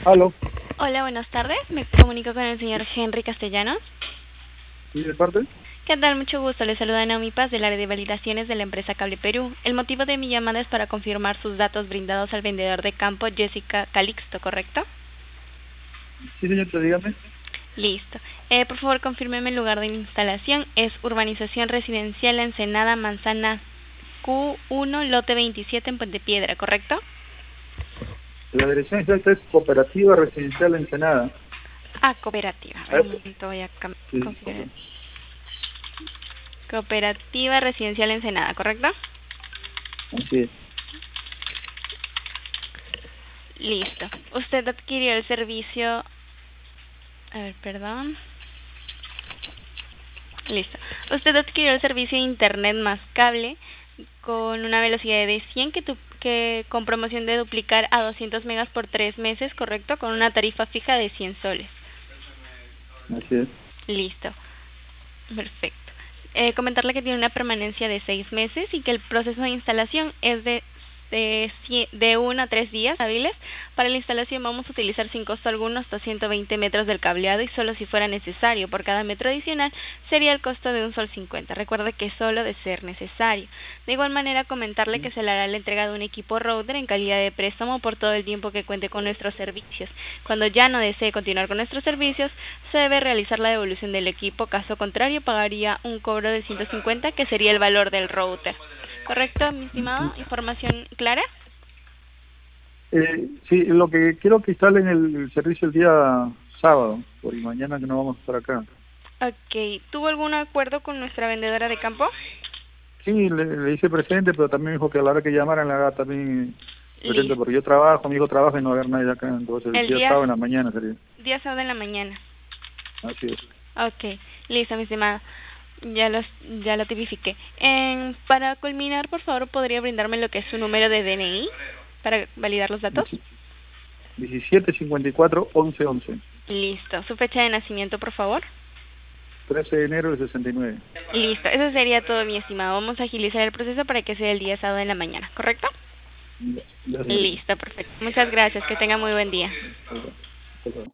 Aló, Hola, buenas tardes. Me comunico con el señor Henry Castellanos. ¿sí de parte? ¿Qué tal? Mucho gusto. Le saluda Naomi Paz del área de validaciones de la empresa Cable Perú. El motivo de mi llamada es para confirmar sus datos brindados al vendedor de campo Jessica Calixto, ¿correcto? Sí, señorita, dígame. Listo. Por favor, confírmeme el lugar de instalación. Es Urbanización Residencial Ensenada Manzana Q1, lote 27 en Puente Piedra, ¿correcto? La dirección exacta es Cooperativa Residencial Ensenada. Ah, cooperativa. A ver, un ¿Eh? momento, voy a Sí, configurar. Cooperativa Residencial Ensenada, ¿correcto? así es. Listo. Usted adquirió el servicio. A ver, perdón. Listo. Usted adquirió el servicio de internet más cable con una velocidad de 100 que con promoción de duplicar a 200 megas por 3 meses, ¿correcto? Con una tarifa fija de 100 soles. Así es. Listo. Perfecto. Comentarle que tiene una permanencia de 6 meses y que el proceso de instalación es de 1 a 3 días hábiles. Para la instalación vamos a utilizar sin costo alguno hasta 120 metros del cableado y solo si fuera necesario. Por cada metro adicional sería el costo de un sol 50. Recuerde que solo de ser necesario. De igual manera, comentarle que se le hará la entrega de un equipo router en calidad de préstamo por todo el tiempo que cuente con nuestros servicios. Cuando ya no desee continuar con nuestros servicios, se debe realizar la devolución del equipo. Caso contrario, pagaría un cobro de 150, que sería el valor del router. ¿Correcto, mi estimado? ¿Información clara? Sí, lo que quiero que instalen el servicio el día sábado, por mañana que no vamos a estar acá. Ok. ¿Tuvo algún acuerdo con nuestra vendedora de campo? Sí, le hice presente, pero también me dijo que a la hora que llamaran le haga también presente, Listo. porque yo trabajo, mi hijo trabaja y no va a haber nadie acá, entonces el El día sábado en la mañana sería. día sábado en la mañana. Así es. Ok. Listo, mi estimado. Ya lo tipifiqué. Para culminar, por favor, ¿podría brindarme lo que es su número de DNI para validar los datos? 1754-1111. Listo. ¿Su fecha de nacimiento, por favor? 13 de enero del 69. Listo. Eso sería todo, mi estimado. Vamos a agilizar el proceso para que sea el día sábado en la mañana, ¿correcto? Ya, señorita. Listo, perfecto. Muchas gracias. Que tenga muy buen día. Hasta luego. Hasta luego.